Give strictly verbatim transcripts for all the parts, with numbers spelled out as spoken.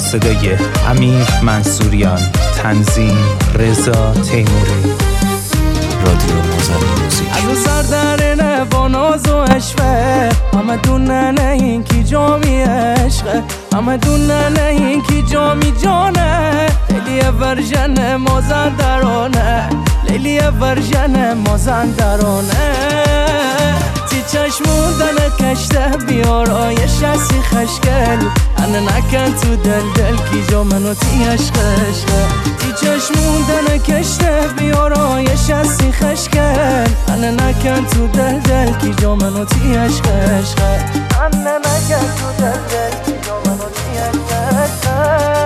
صدای امیر منصوریان، تنظیم رضا تیموری. رادیو موزن موزیک. از سر درنه با ناز و عشقه، همه دوننه این کی جامی عشقه، همه دوننه این کی جامی جانه. لیلی ورژن مازندرانه، لیلی ورژن مازندرانه. تی چشموندن کشته بیارایش هستی خشکل، انه نکن تو دل دل کی جا منو تی عشق عشقه. تی چشموندن کشته بیارایش هستی خشکل، انه نکن تو دل دل کی جا منو تی عشق عشقه. انه نکن تو دل دل کی جا منو تی عشق عشقه.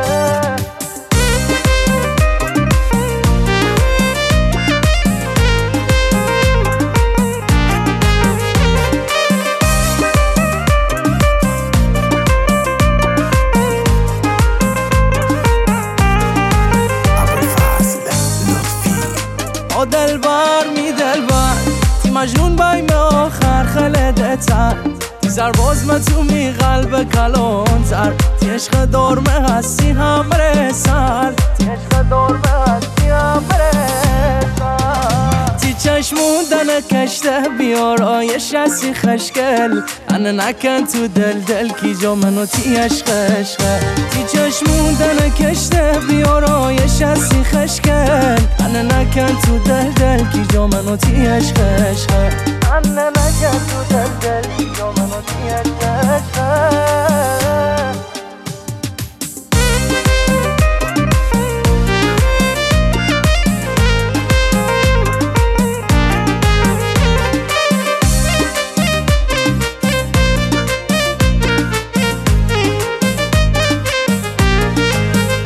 دلبر می دلبر تی مجنون بایم آخر خلدتر، تی زرباز ما تو می قلب کلان تر. تی عشق دارمه هستی همره سر، تی عشق دارمه هستی همره سر. تی چشموندن کشته بیارایش هستی خشکل، انه نکن تو دل دل کی جا منو تی عشق عشقه. تی چشموندن کشته بیارایش هستی خشکل، انه نکن تو دل دل کی جا منو تی عشق عشقه. انه نکن تو دل دل کی جا منو تی عشق عشقه.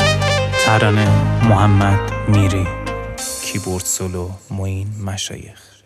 ترانه محمد میری، کیبورد سولو معین مشایخ.